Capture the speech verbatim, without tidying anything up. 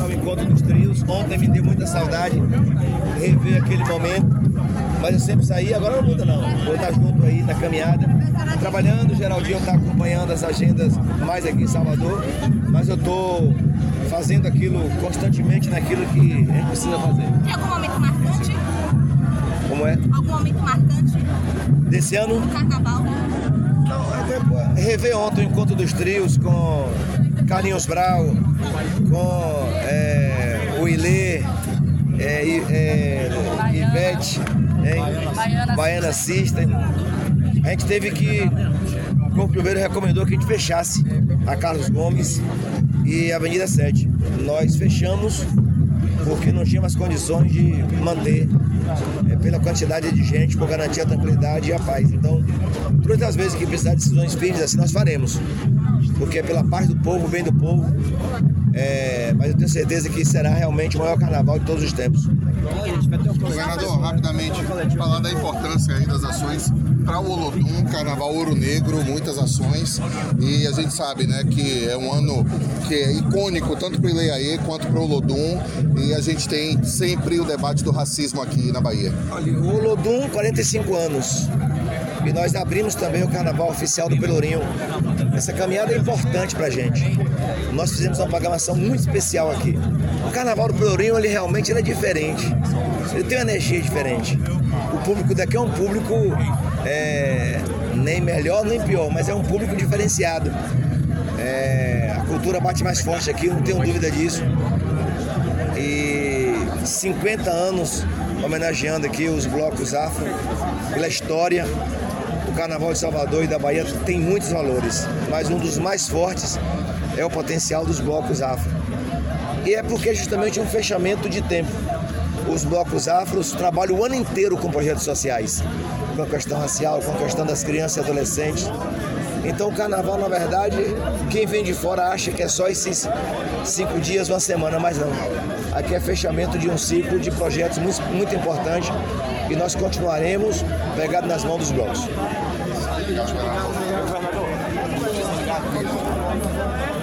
ao encontro dos trios. Ontem me deu muita saudade rever aquele momento, mas eu sempre saí, agora não muda não. Vou estar junto aí na caminhada, trabalhando. O Geraldinho está acompanhando as agendas mais aqui em Salvador, mas eu estou fazendo aquilo constantemente naquilo que a gente precisa fazer. Tem algum momento marcante? Como é? Algum momento marcante? Desse ano? No carnaval? Não, é rever ontem o encontro dos trios com Carlinhos Brau, com é, o Ilê, é, é, Ivete, é, Baiana System. A gente teve que, o primeiro recomendou que a gente fechasse a Carlos Gomes e a Avenida sete. Nós fechamos porque não tinha mais condições de manter é, pela quantidade de gente, por garantir a tranquilidade e a paz. Então, todas as vezes que precisar de decisões firmes assim, nós faremos, porque é pela paz do povo, bem do povo. É, mas eu tenho certeza que será realmente o maior carnaval de todos os tempos. Governador, rapidamente, falar da importância aí das ações para o Olodum, Carnaval Ouro Negro, muitas ações, e a gente sabe, né, que é um ano que é icônico tanto para o Ileaê quanto para o Olodum, e a gente tem sempre o debate do racismo aqui na Bahia. Olha, o Olodum, quarenta e cinco anos, e nós abrimos também o Carnaval Oficial do Pelourinho. Essa caminhada é importante pra gente. Nós fizemos uma programação muito especial aqui. O Carnaval do Pelourinho, ele realmente ele é diferente. Ele tem uma energia diferente. O público daqui é um público é, nem melhor nem pior, mas é um público diferenciado. É, a cultura bate mais forte aqui, não tenho dúvida disso. E cinquenta anos homenageando aqui os blocos afro, pela história. O Carnaval de Salvador e da Bahia tem muitos valores, mas um dos mais fortes é o potencial dos blocos afro. E é porque justamente um fechamento de tempo. Os blocos afros trabalham o ano inteiro com projetos sociais, com a questão racial, com a questão das crianças e adolescentes. Então o Carnaval, na verdade, quem vem de fora acha que é só esses cinco dias, uma semana, mas não. Aqui é fechamento de um ciclo de projetos muito, muito importante e nós continuaremos pegados nas mãos dos blocos. Obrigado.